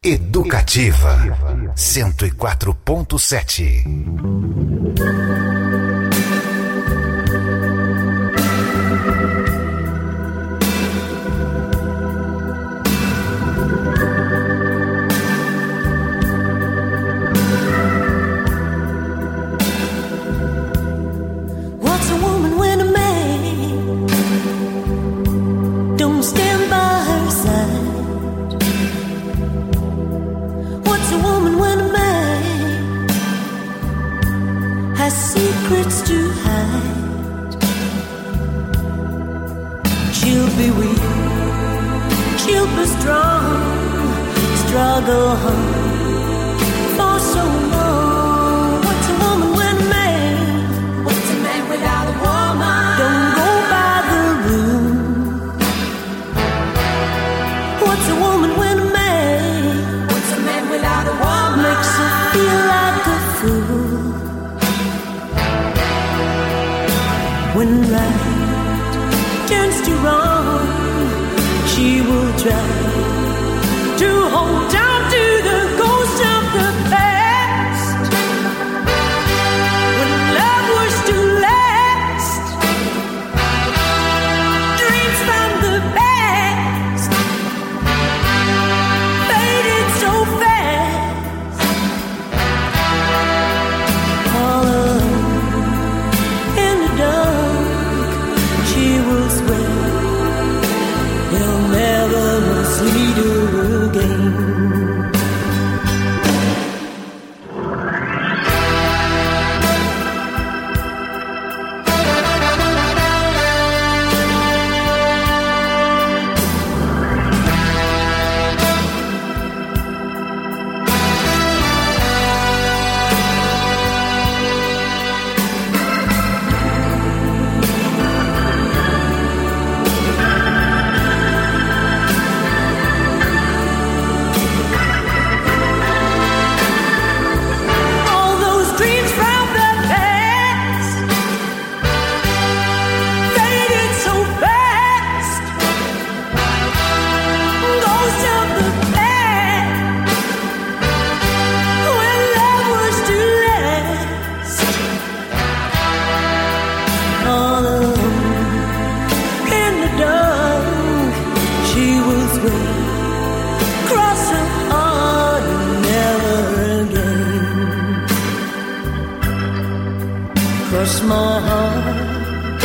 Educativa 104.7. Secrets to hide. She'll be weak, she'll be strong, struggle hard for so long. What's a woman when a man? What's a man without a woman? Don't go by the rule. What's a woman when a man? What's a man without a woman? Makes her feel like a fool. When right turns to wrong, she will try to hold on to the ghost of the past. When love was to last, dreams from the past faded so fast. All alone in the dark, she will swear he'll never see her again. Cross my heart,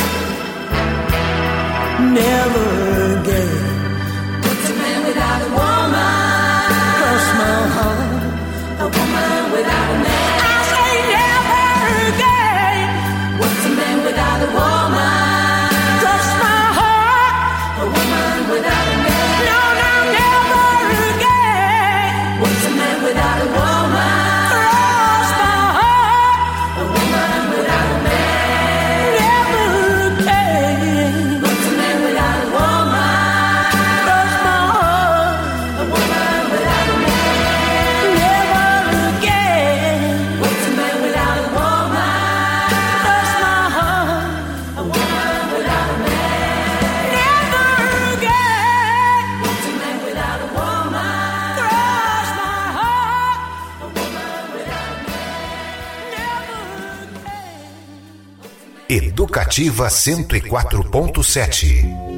never again. What's a man without a woman? Cross my heart, a woman without a man. I say never again. What's a man without a woman? Cross my heart, a woman without a man. No, no, never again. What's a man without a woman? Educativa 104.7.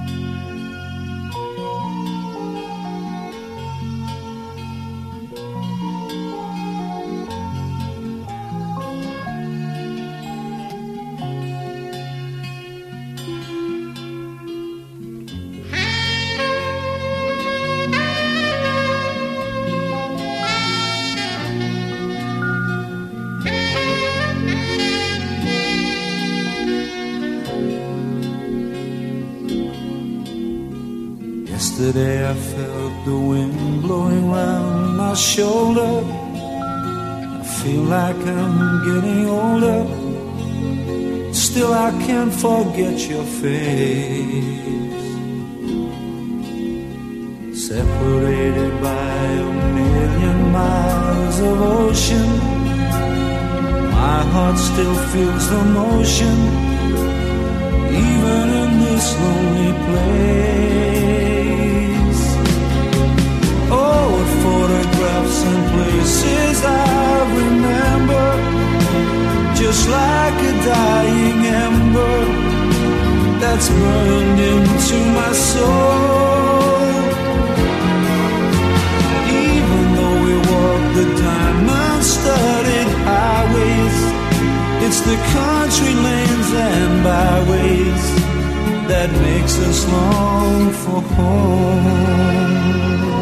Yesterday I felt the wind blowing round my shoulder. I feel like I'm getting older. Still I can't forget your face. Separated by a million miles of ocean, my heart still feels the motion, even in this lonely place. Oh, what photos that's burned into my soul. Even though we walk the diamond-studded highways, it's the country lanes and byways that makes us long for home.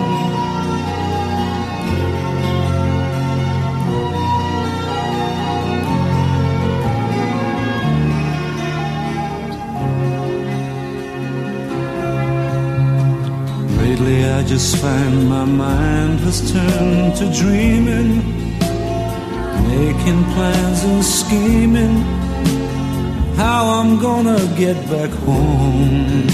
Lately I just find my mind has turned to dreaming, making plans and scheming how I'm gonna get back home.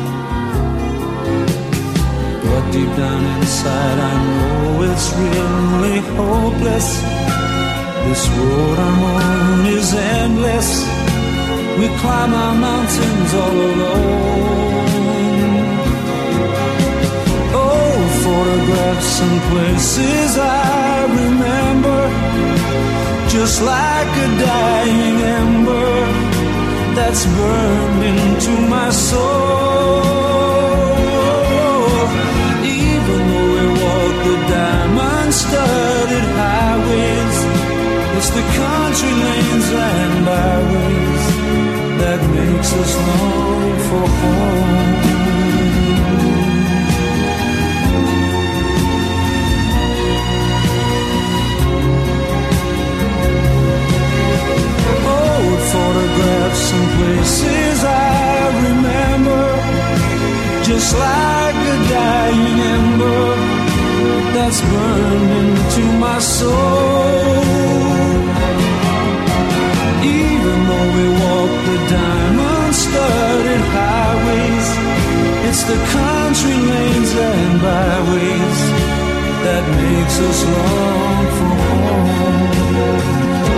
But deep down inside I know it's really hopeless. This road I'm on is endless. We climb our mountains all alone. Old photographs and places I remember, just like a dying ember that's burned into my soul. Even though we walk the diamond-studded highways, it's the country lanes and byways that makes us long for home. Photographs and places I remember, just like a dying ember that's burned into my soul. Even though we walk the diamond-studded highways, it's the country lanes and byways that makes us long for home.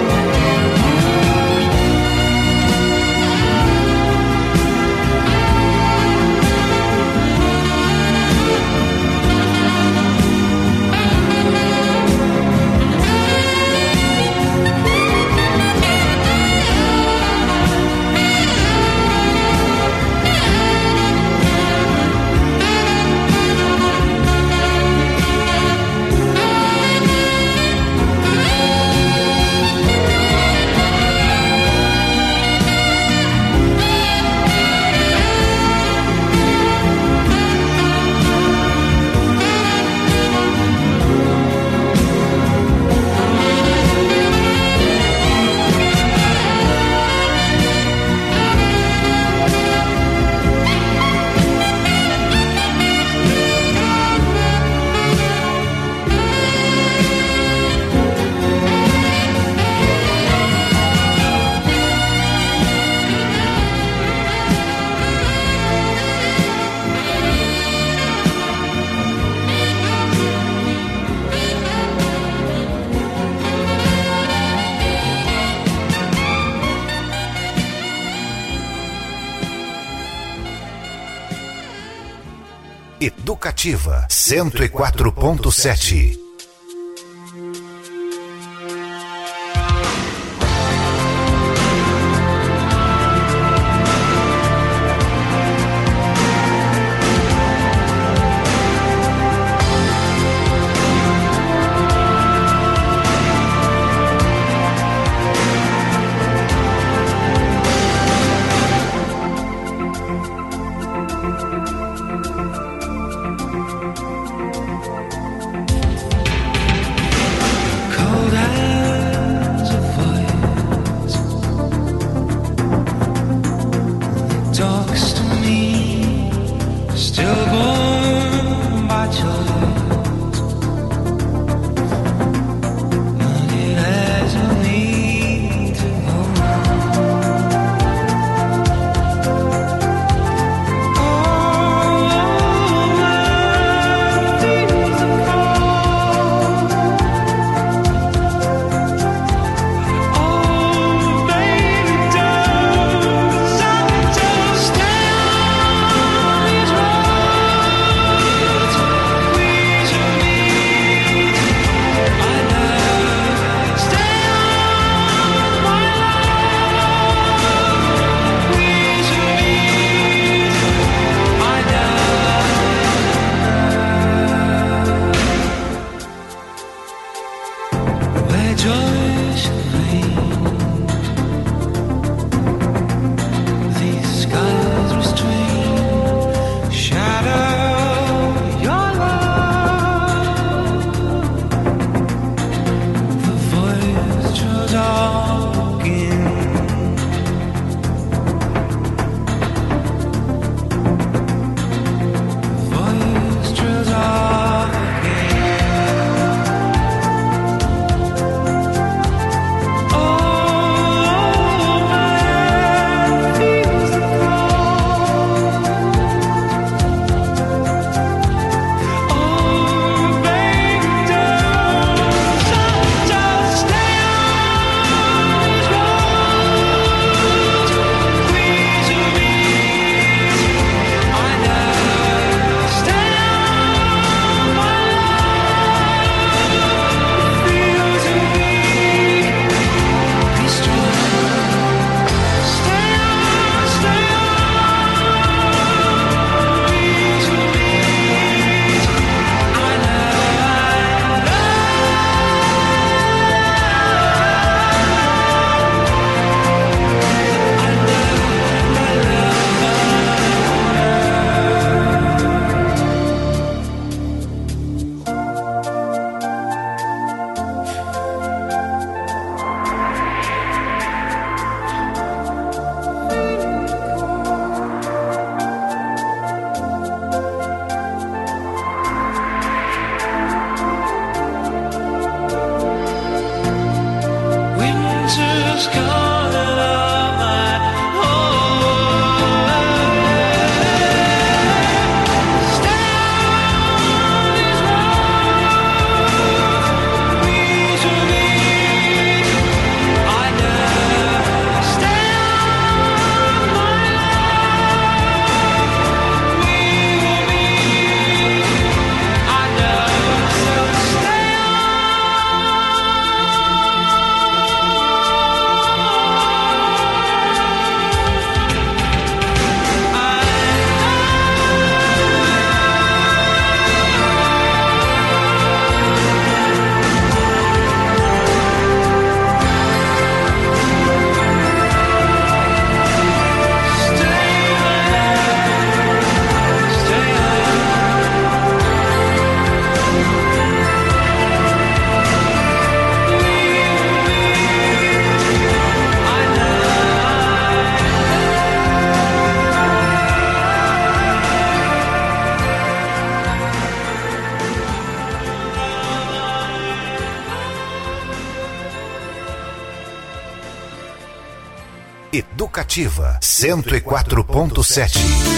Educativa 104.7. Educativa 104.7.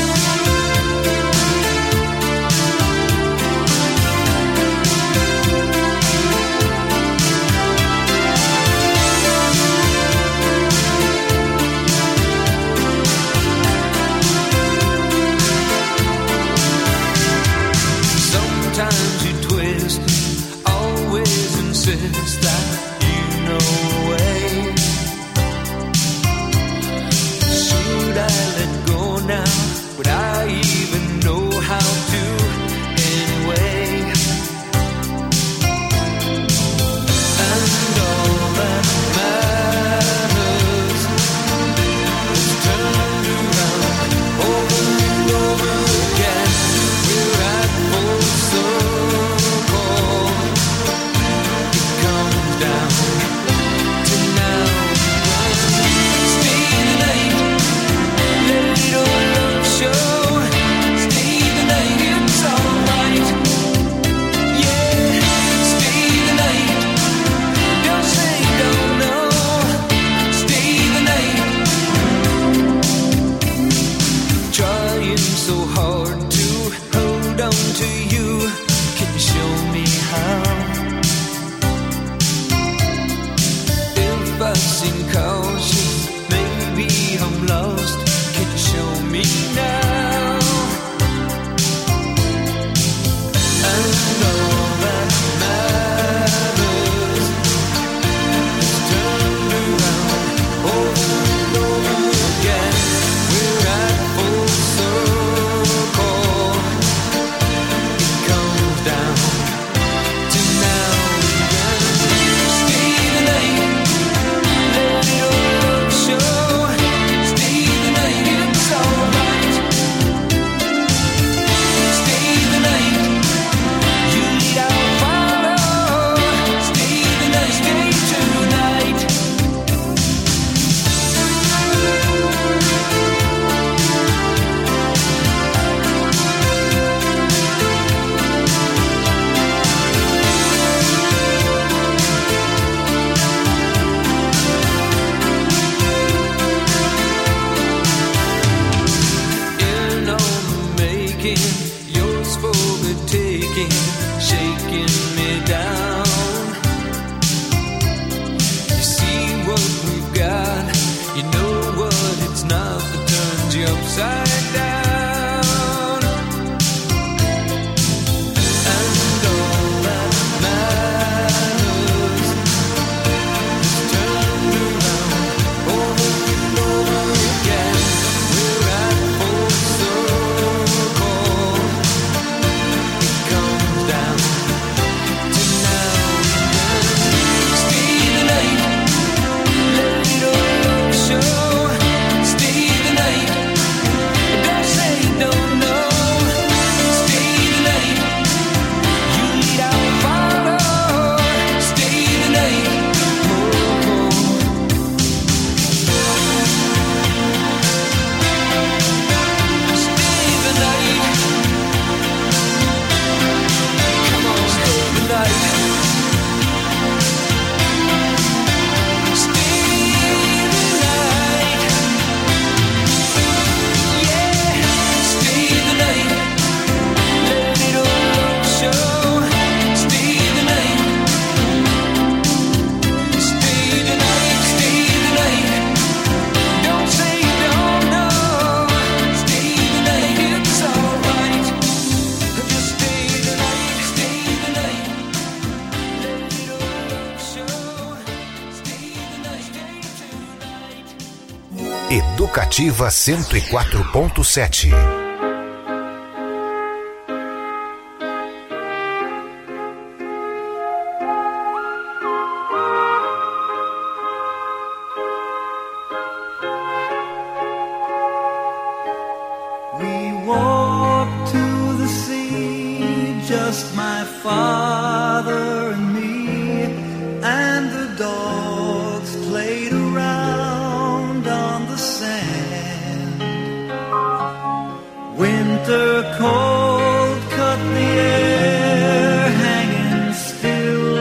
Educativa 104.7.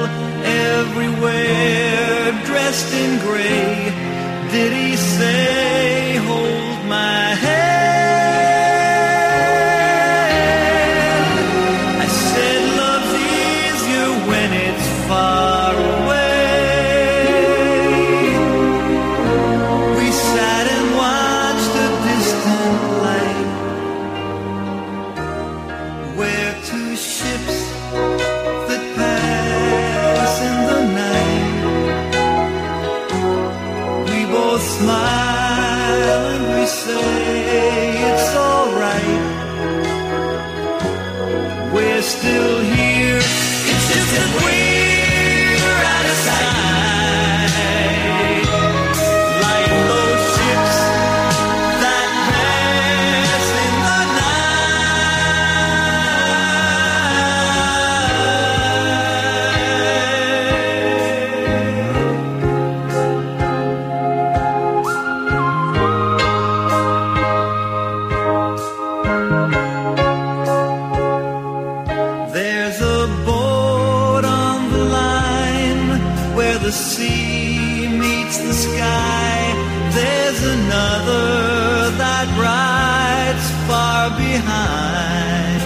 Dressed in gray, did he say far away. We sat and watched the distant light, where two ships that pass in the night. We both smile and we say it's all right. We're still here, it's just that we're out of sight. Like those ships that pass in the There's a boat on the line where the sea meets the sky. There's another that rides far behind.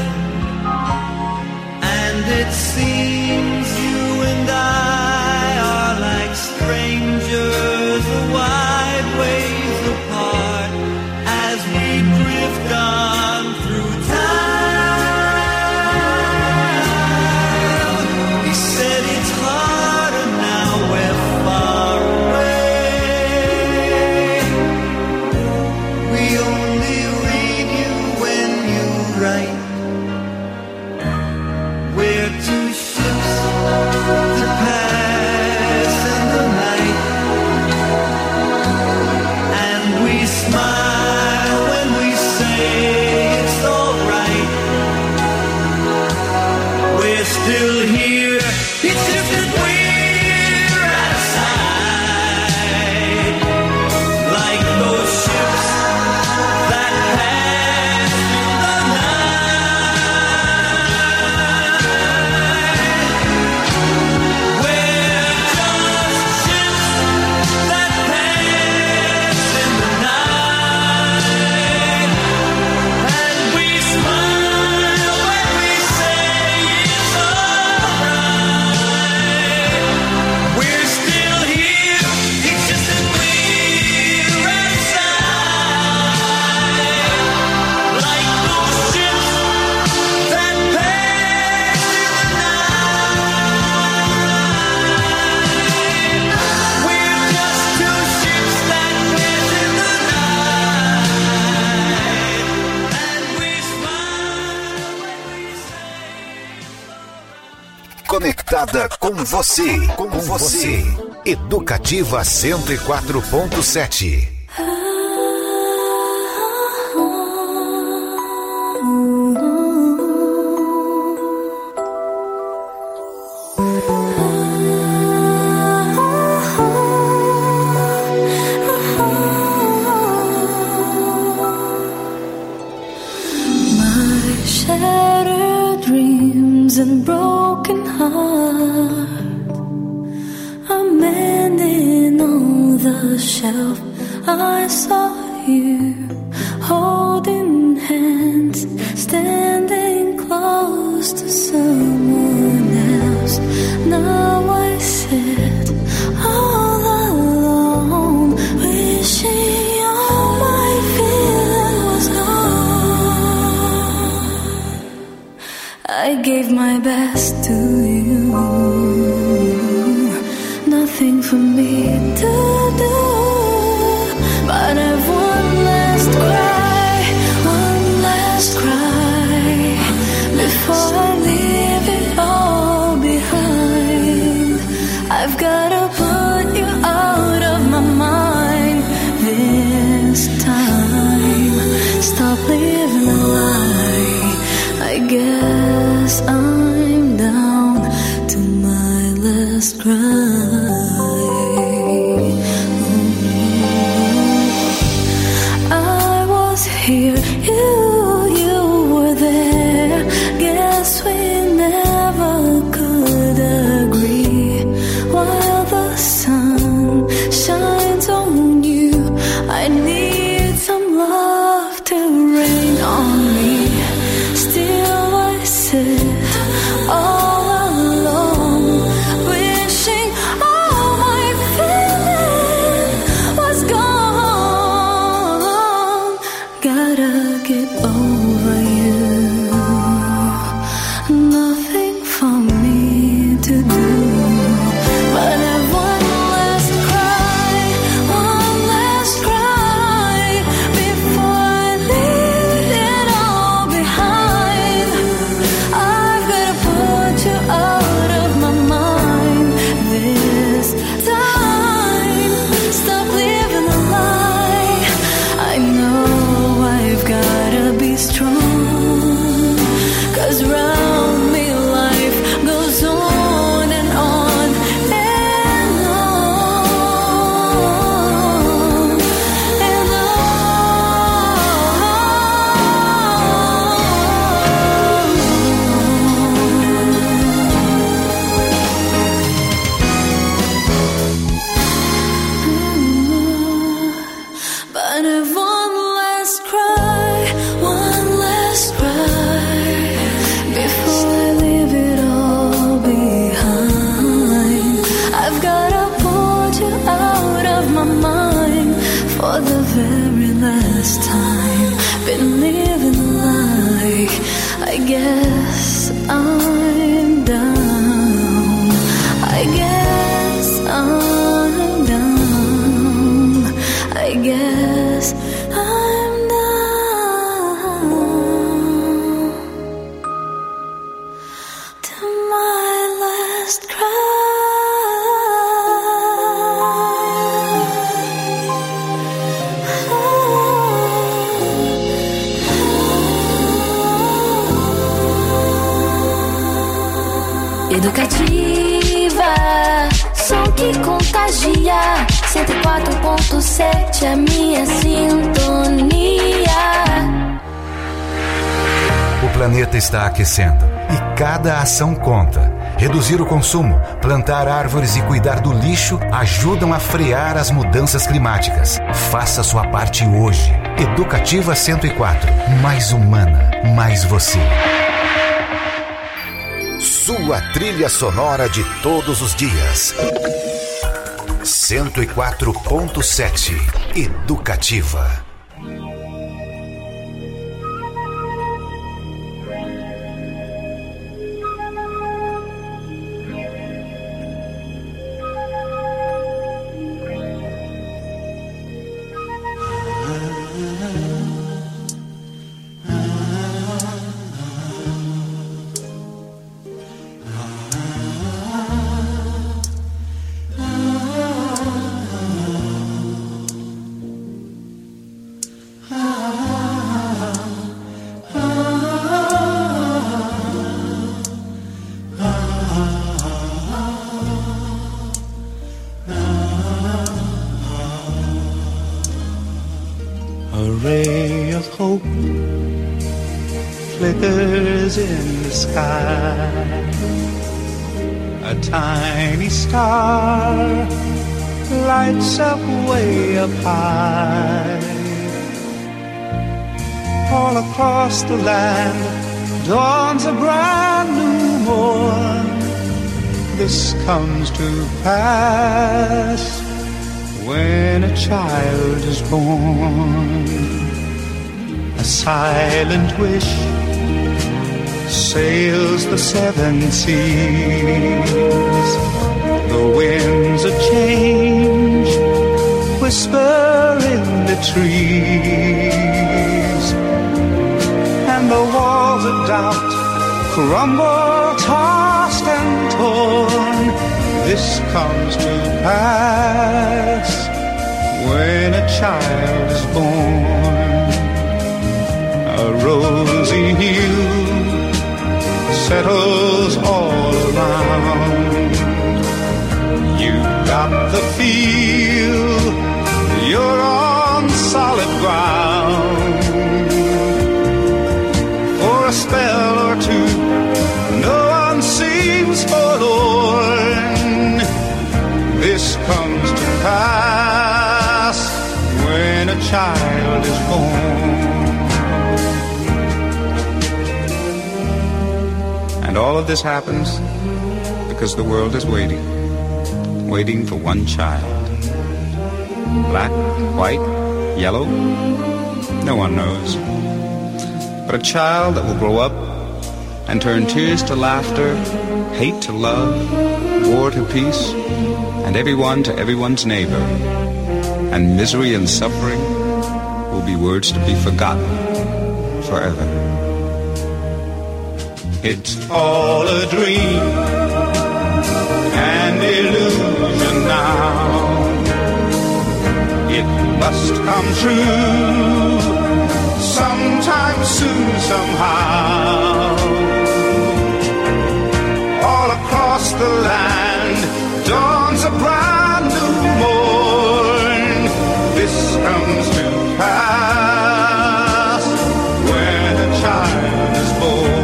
And it seems you and I are like strangers a wide ways apart as we drift on through time. He said it's harder now we're far away. We only read you when you write. We're two ships that pass in the night, and we smile when we say it's all right. We're still here, it's just that we're out of sight. Like those ships that pass in the night. We're just ships that pass in the night. And we smile when we say it's alright. We're still here, it's just that we're outside. Like those ships that pass in the night. We're just two ships that pass in the night. And we smile when we say Conectada com você, Educativa 104.7. My shattered dreams and broken heart are mending on the shelf. I saw you holding hands, standing close to someone else. Now I sit all alone, wishing all my feeling was gone. I gave my best to you, nothing for me to do, but I've one last cry before I leave it all behind. I've gotta put you out of my mind this time. Stop living a lie. I guess I'm down to my last cry. I was here, you were there. Guess we never could agree. While the sun shines on you, I need some love to rain on me. Still I sit all alone, this time. Been living like I guess I'm down. I guess I'm down. I guess I'm down to my last cry. Educativa, som que contagia. 104.7 a minha sintonia. O planeta está aquecendo e cada ação conta. Reduzir o consumo, plantar árvores e cuidar do lixo ajudam a frear as mudanças climáticas. Faça sua parte hoje. Educativa 104. Mais humana, mais você. Sua trilha sonora de todos os dias. 104.7 Educativa. In the sky, a tiny star lights up way up high. All across the land dawns a brand new morn. This comes to pass when a child is born. A silent wish sails the seven seas. The winds of change whisper in the trees, and the walls of doubt crumble, tossed and torn. This comes to pass when a child is born. A rosy hue settles all around. You got the feel, you're on solid ground. For a spell or two, no one seems forlorn. This comes to pass when a child is born. And all of this happens because the world is waiting for one child. Black, white, yellow, no one knows. But a child that will grow up and turn tears to laughter, hate to love, war to peace, and everyone to everyone's neighbor. And misery and suffering will be words to be forgotten forever. It's all a dream, an illusion now. It must come true sometime soon, somehow. All across the land dawns a brand new morn. This comes to pass when a child is born.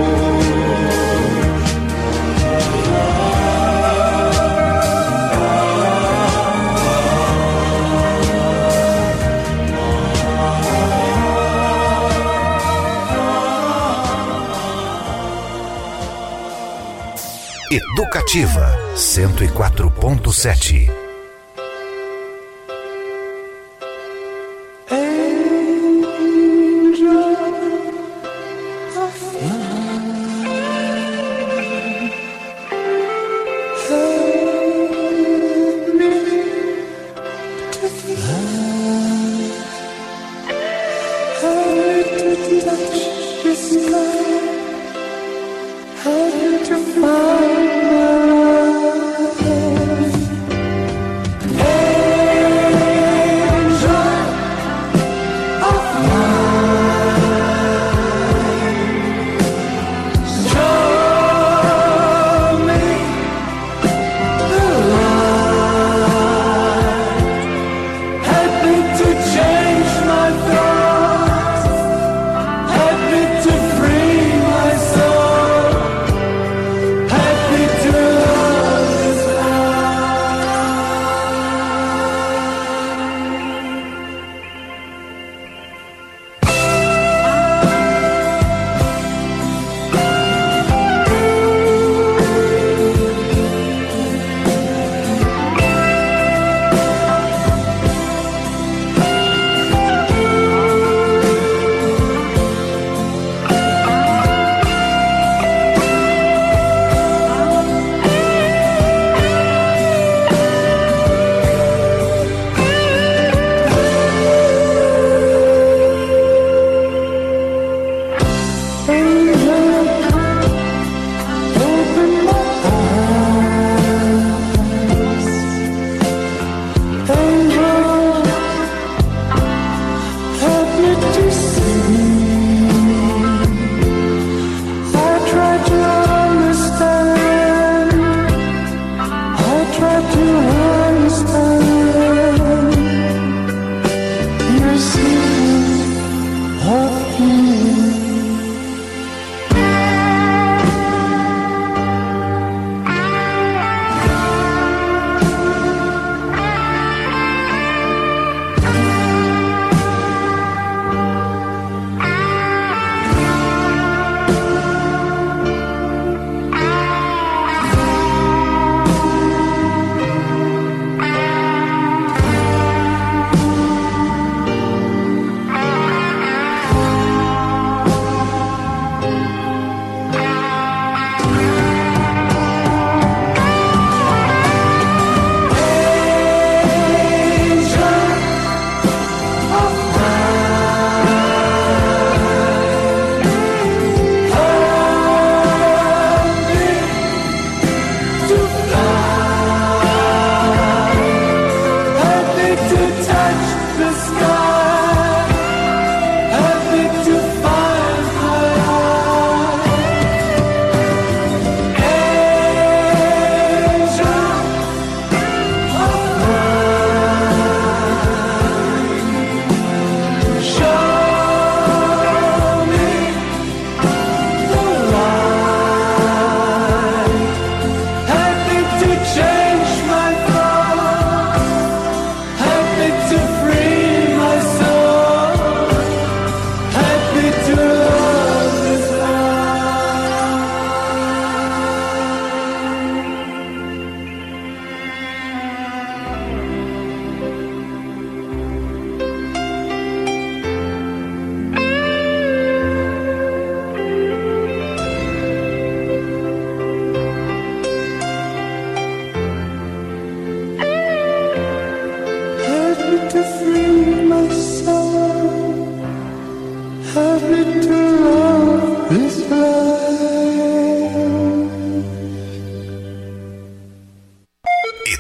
Educativa 104.7.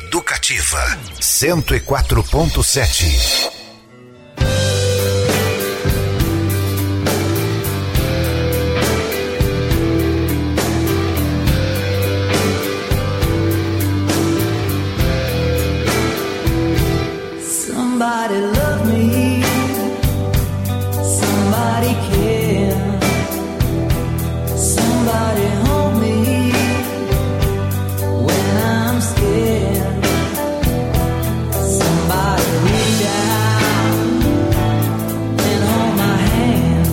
Educativa 104.7. Somebody love me, somebody care, somebody hold me when I'm scared, somebody reach out and hold my hand,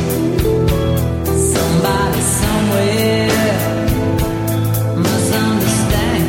somebody somewhere must understand.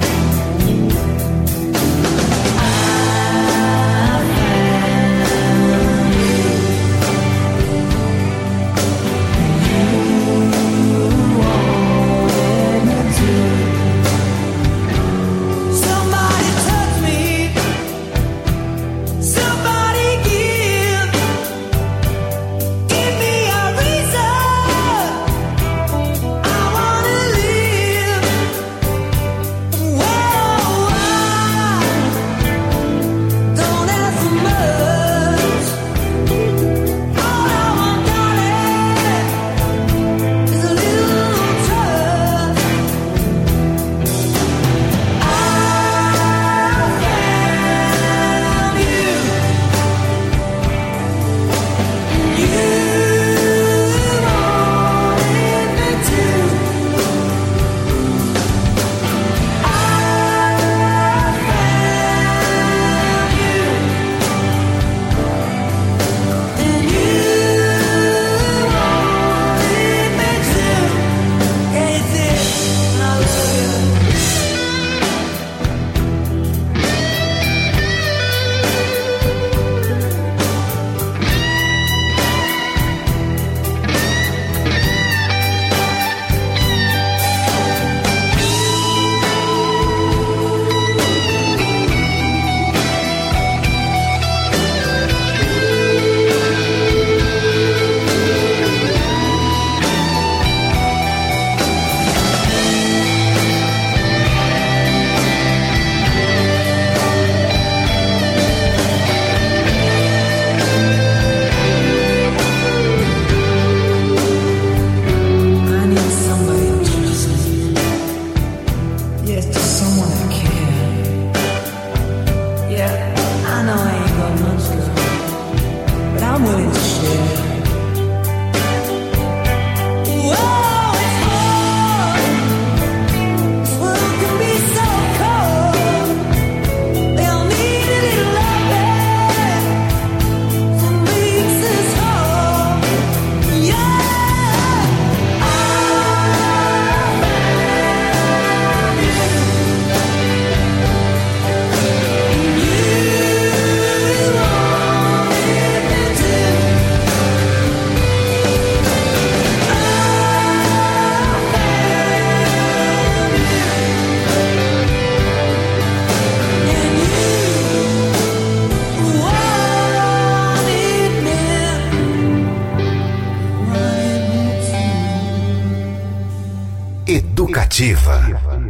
Educativa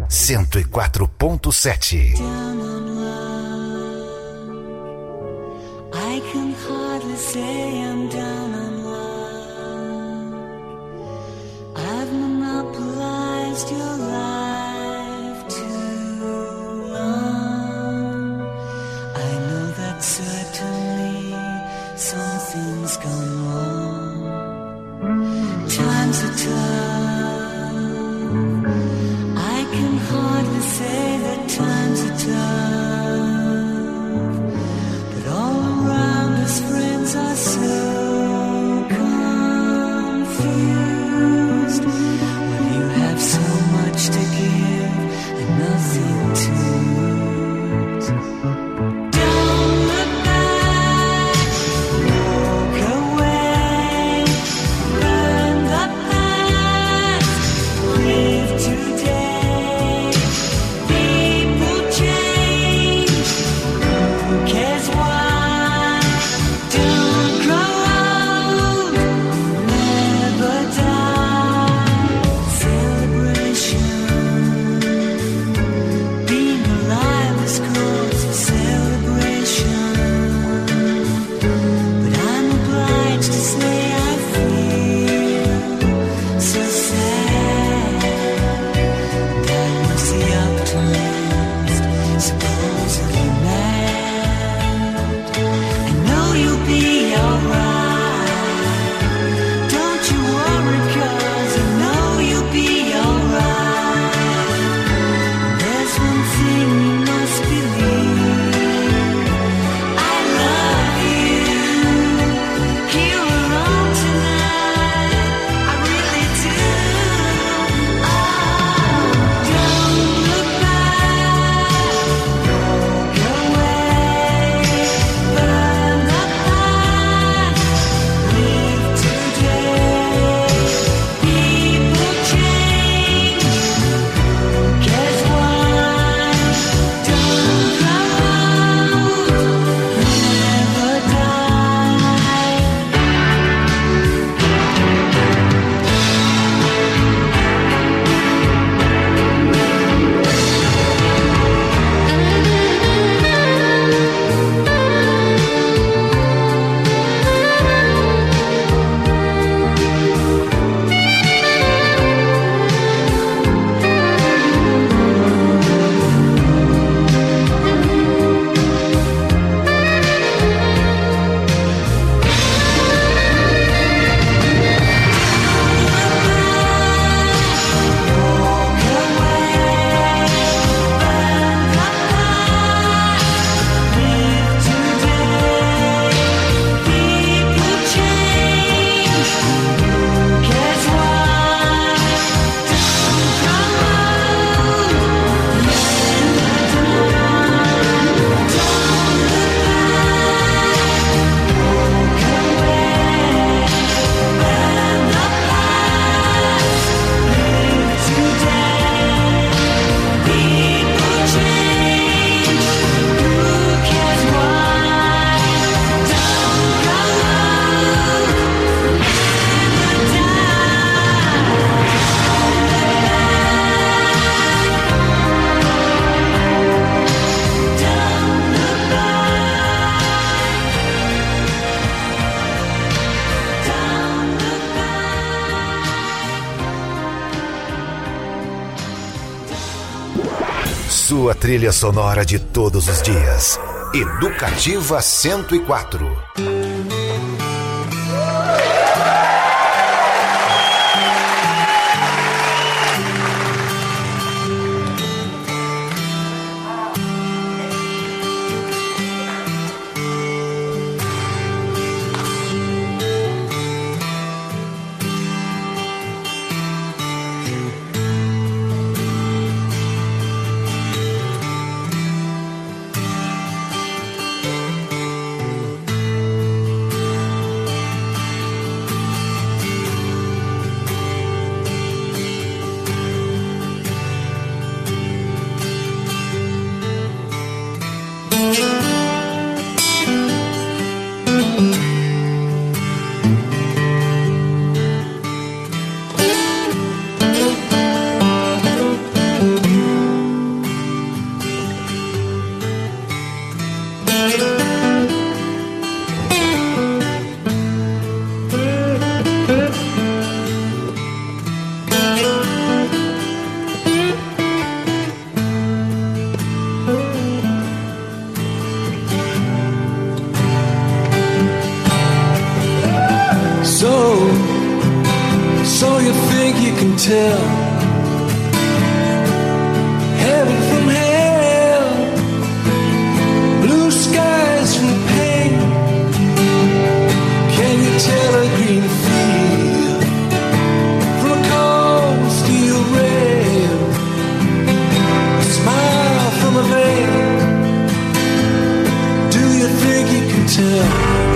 104.7. I can hardly say I'm down on love. I've monopolized your life too long. I know that certainly something's gone wrong. Times are tough. I can hardly say that times are tough, but all around us friends are so confused. When you have so much to give and nothing to lose. Don't look back, walk away, burn the past, live today. People change, who cares why? Don't grow old, never die. Celebration, being alive. Sua trilha sonora de todos os dias. Educativa 104. So you think you can tell heaven from hell, blue skies from pain? Can you tell a green field from a cold steel rail, a smile from a veil? Do you think you can tell?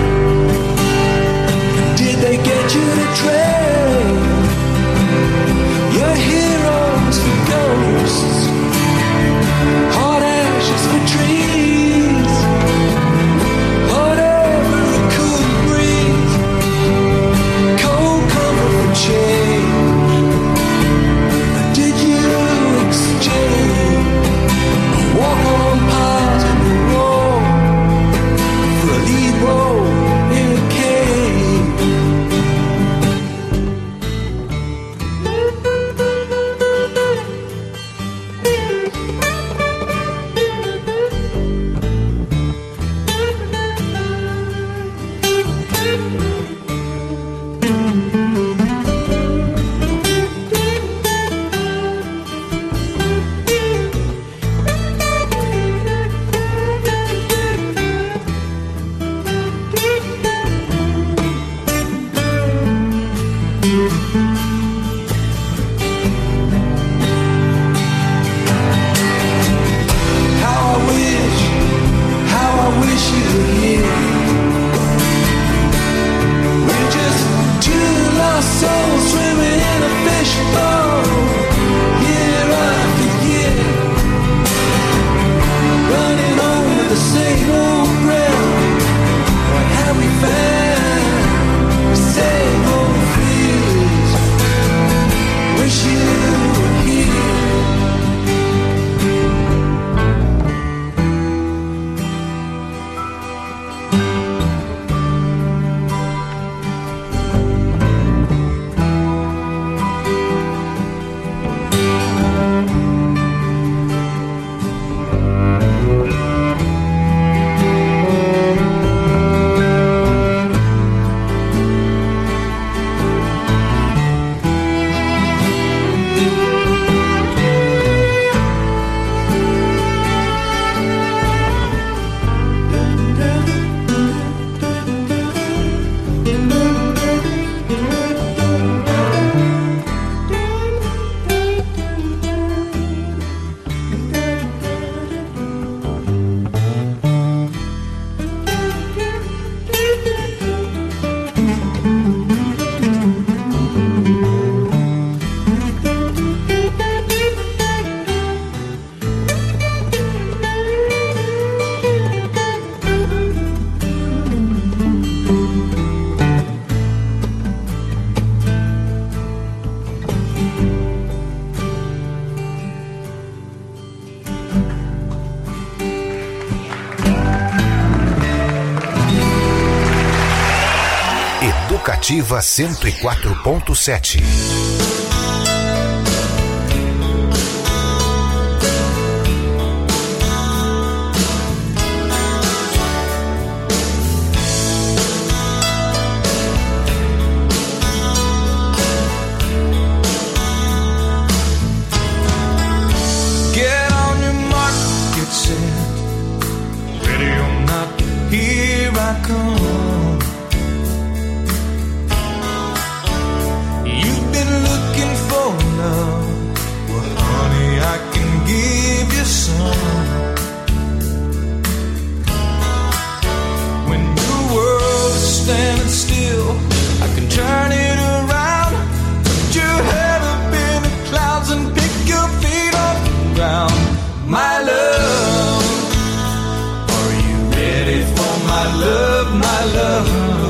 Did they get you to trade your heroes for ghosts, hot ashes for trees, whatever you couldn't breathe, cold comfort for change? Did you exchange a walk-on part in the road for a lead role in a cave? How I wish you were here. We're just two lost souls swimming in a fishbowl, year after year, running over the same old ground. What have we found? The same old fears. Wish you were here. Educativa 104.7. my love? Are you ready for my love, my love?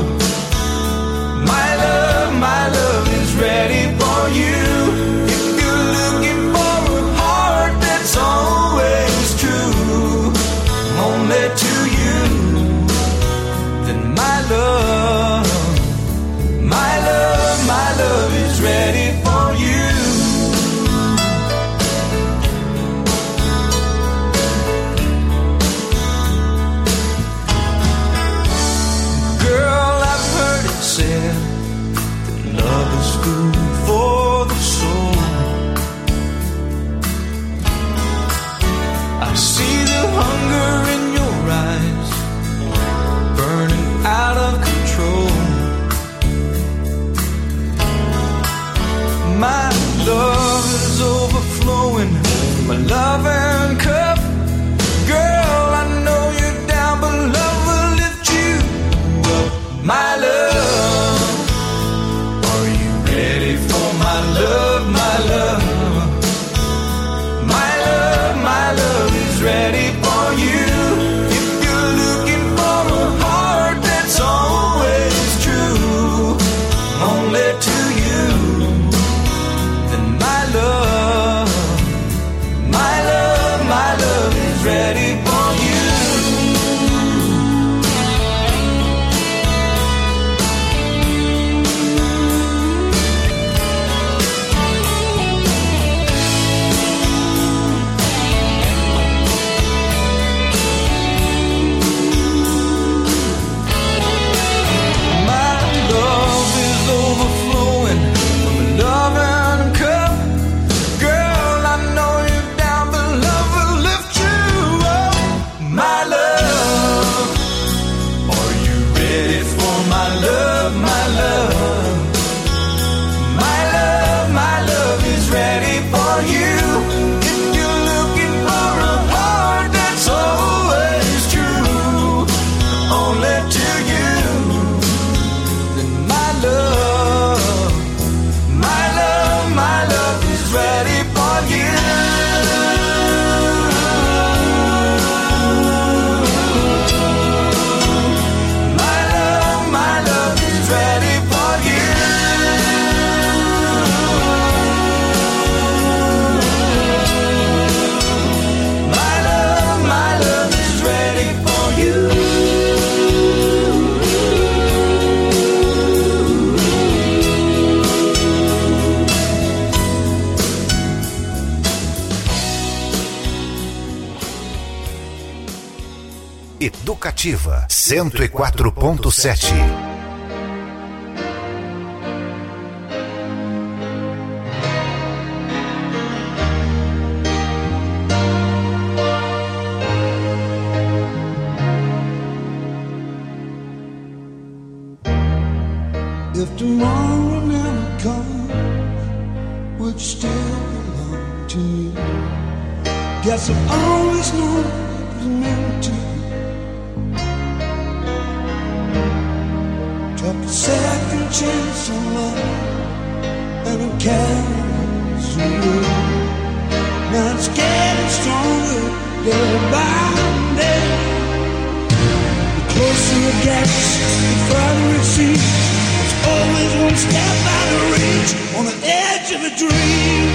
My love, my love is ready for you. If you're looking for a heart that's always true, only to you, then my love, my love, my love is ready for you. Girl, I've heard it said that love is food for the soul. I see the hunger in your eyes, burning out of control. My love is overflowing from a loving cup. Girl, I know you're down, but love will lift you up. My love, are you ready for my love, my love? My love, my love is ready for you. If you're looking for a heart that's always true, only to you, then my love, my love, my love is ready for you. My love is overflowing from a loving cup. Girl, I know you're down, but love will lift you up. My love, are you ready for my love, my love? My love, my love is ready for you. If you're looking for a heart that's always true, only to you, then my love, my love, my love is ready for you. My love is ready for you. My love is ready for you. Educativa 104.7. If tomorrow never comes, would you still belong to me? Guess I've always known it was meant to. Took a second chance on love, and it carries you. Now it's getting stronger day by day. The closer it gets, the further it seems. It's always one step out of reach, on the edge of a dream.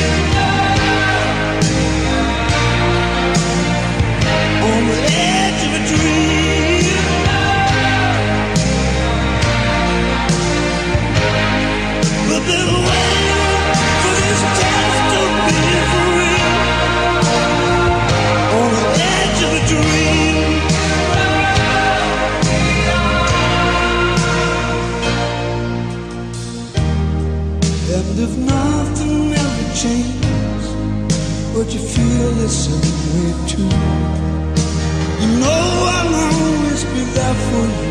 On the edge of a dream. But there's a way for this test to be for real. On the edge of a dream. And if nothing ever changes, would you feel the same way too? You know I'll always be there for you.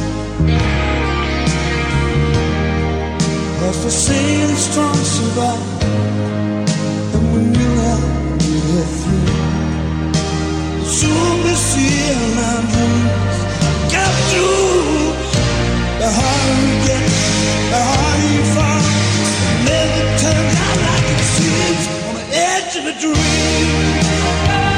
'Cause they say the strong survive, and when you're out, you get through. You'll soon be seeing our dreams come true. The harder you get, the harder you fall. Never turns out like it seems, on the edge of a dream.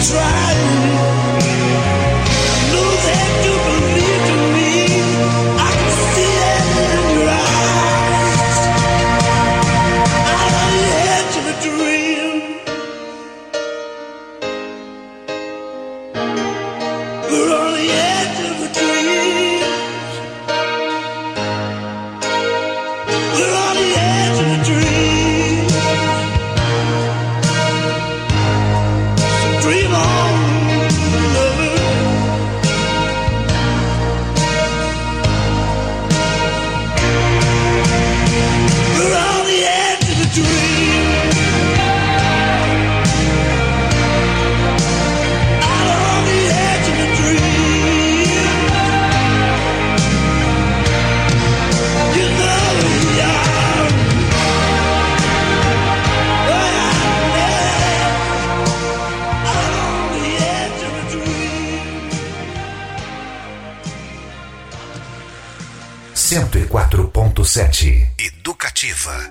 104.7 Educativa.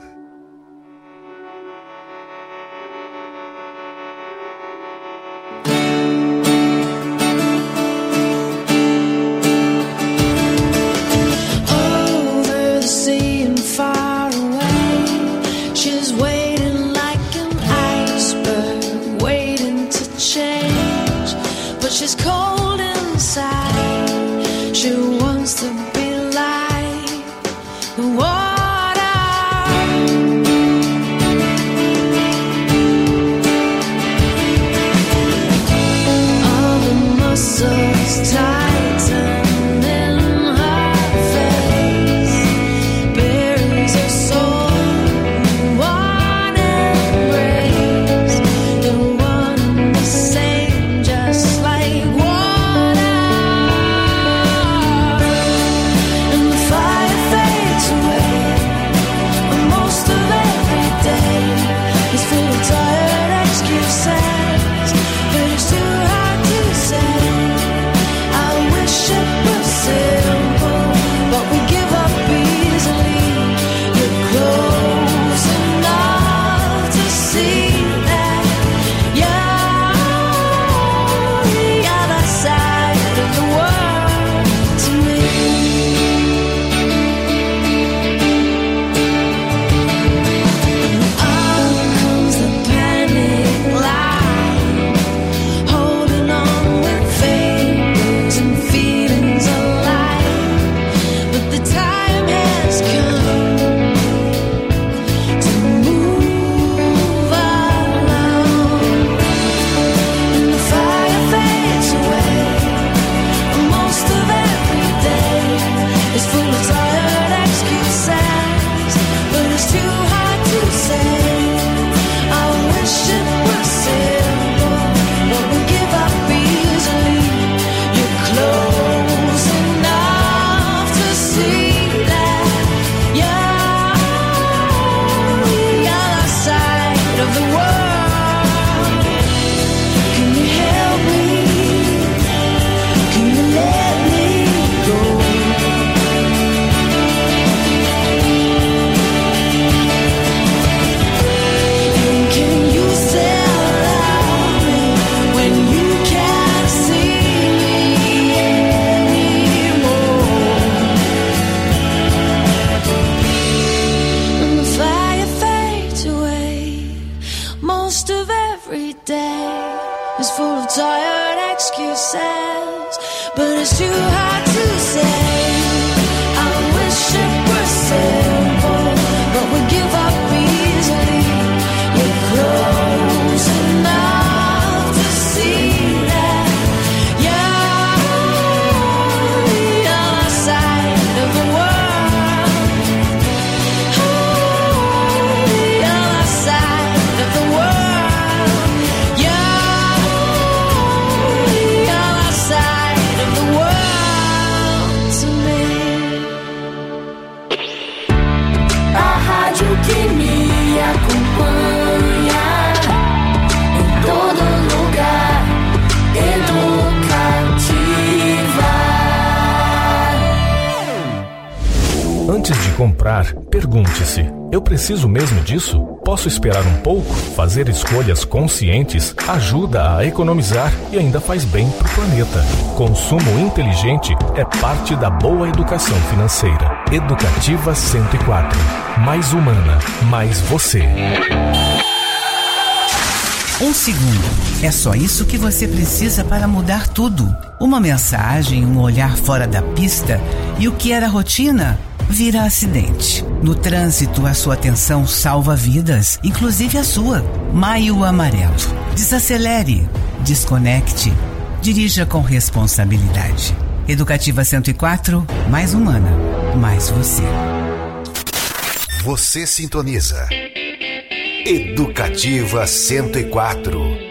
To comprar, pergunte-se: eu preciso mesmo disso? Posso esperar um pouco? Fazer escolhas conscientes ajuda a economizar e ainda faz bem para o planeta. Consumo inteligente é parte da boa educação financeira. Educativa 104. Mais humana, mais você. 1 segundo. É só isso que você precisa para mudar tudo. Uma mensagem, um olhar fora da pista e o que era rotina vira acidente. No trânsito, a sua atenção salva vidas, inclusive a sua. Maio Amarelo. Desacelere, desconecte, dirija com responsabilidade. Educativa 104, mais humana, mais você. Você sintoniza Educativa 104.